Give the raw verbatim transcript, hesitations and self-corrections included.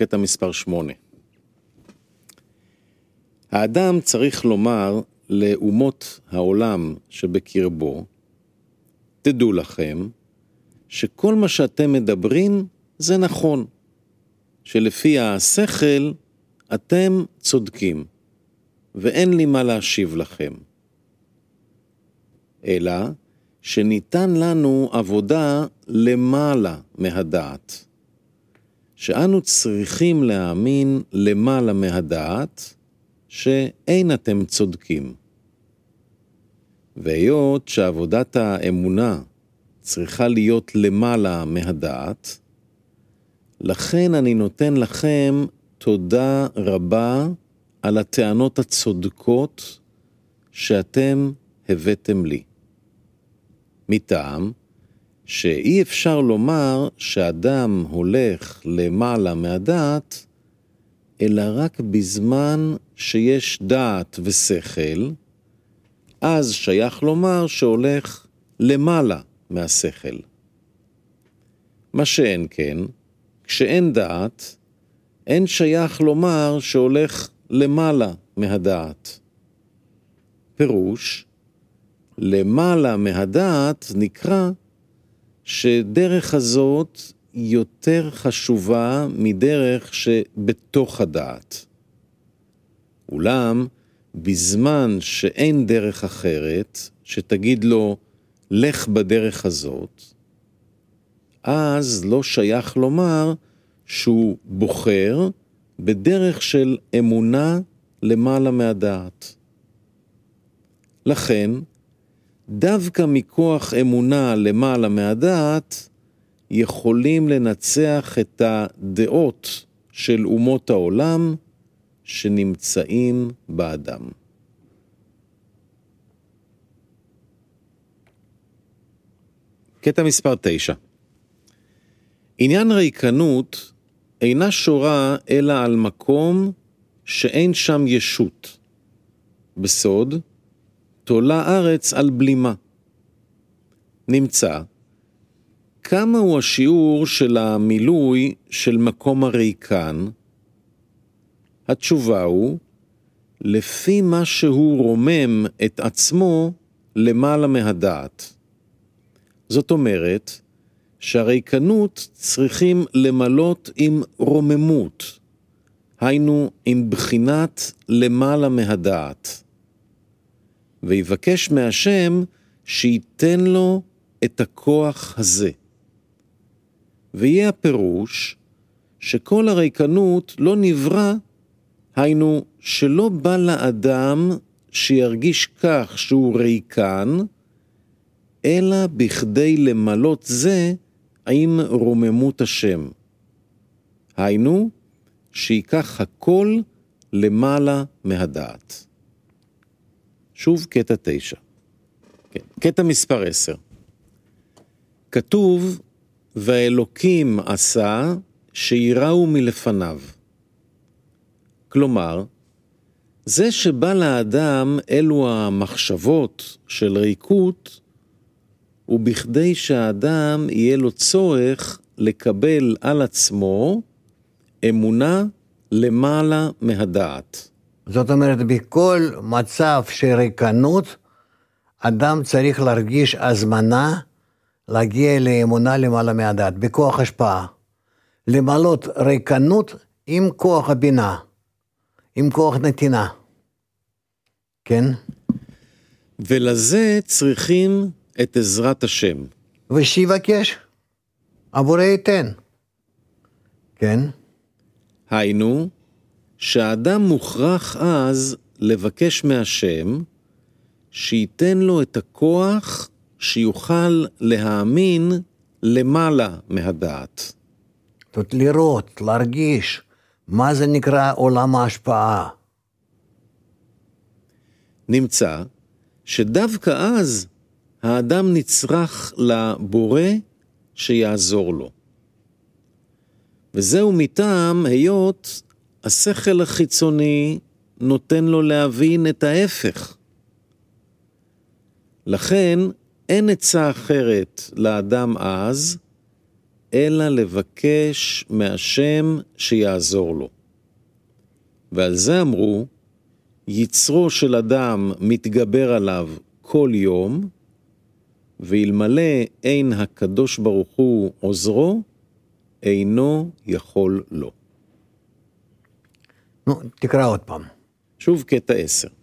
קטע מספר שמונה. האדם צריך לומר לאומות העולם שבקרבו, תדעו לכם שכל מה שאתם מדברים זה נכון, שלפי השכל אתם צודקים, ואין לי מה להשיב לכם. אלא שניתן לנו עבודה למעלה מהדעת, שאנו צריכים להאמין למעלה מהדעת, שאין אתם צודקים. והיות שעבודת האמונה צריכה להיות למעלה מהדעת, לכן אני נותן לכם תודה רבה על הטענות הצודקות שאתם הבאתם לי. מטעם שאי אפשר לומר שאדם הולך למעלה מהדעת, אלא רק בזמן שיש דעת ושכל, אז שייך לומר שהולך למעלה מהשכל. מה שאין כן, כשאין דעת, אין שייך לומר שהולך למעלה מהדעת. פירוש, למעלה מהדעת נקרא שדרך הזאת יותר חשובה מדרך שבתוך הדעת. אולם, בזמן שאין דרך אחרת, שתגיד לו, לך בדרך הזאת, אז לא שייך לומר שהוא בוחר בדרך של אמונה למעלה מהדעת. לכן, דווקא מכוח אמונה למעלה מהדעת, יכולים לנצח את הדעות של אומות העולם שנמצאים באדם. קטע מספר תשע. עניין ריקנות אינה שורה אלא על מקום שאין שם ישות. בסוד, תולה ארץ על בלימה. נמצא, כמה הוא השיעור של המילוי של מקום הריקן? התשובה הוא, לפי מה שהוא רומם את עצמו למעלה מהדעת. זאת אומרת, שהריקנות צריכים למלות עם רוממות, היינו עם בחינת למעלה מהדעת. ויבקש מהשם שייתן לו את הכוח הזה. ויהיה הפירוש שכל הריקנות לא נברא, היינו שלא בא לאדם שירגיש כך שהוא ריקן, אלא בכדי למלות זה עם רוממות השם. היינו שיקח הכל למעלה מהדעת. שוב קטע תשע. כן. קטע מספר עשר. כתוב, והאלוקים עשה שיראו מלפניו. כלומר, זה שבא לאדם אלו המחשבות של ריקות, ובכדי שהאדם יהיה לו צורך לקבל על עצמו אמונה למעלה מהדעת. זאת אומרת, בכל מצב של ריקנות, אדם צריך להרגיש הזמנה להגיע לאמונה למעלה מהדעת, בכוח השפעה. למלות ריקנות עם כוח הבינה, עם כוח נתינה. כן? ולזה צריכים את עזרת השם. ושיבקש, עבורי ייתן. כן? היינו, שהאדם מוכרח אז לבקש מהשם, שייתן לו את הכוח שיוכל להאמין למעלה מהדעת. זאת אומרת, לראות, להרגיש, מה זה נקרא עולם ההשפעה. נמצא שדווקא אז האדם נצרך לבורא שיעזור לו. וזהו מטעם היות השכל החיצוני נותן לו להבין את ההפך. לכן אין עצה אחרת לאדם אז, אלא לבקש מהשם שיעזור לו. ועל זה אמרו, יצרו של אדם מתגבר עליו כל יום, ואלמלא אין הקדוש ברוך הוא עוזרו, אינו יכול לו. נו, תקרא עוד פעם. שוב קטע עשר.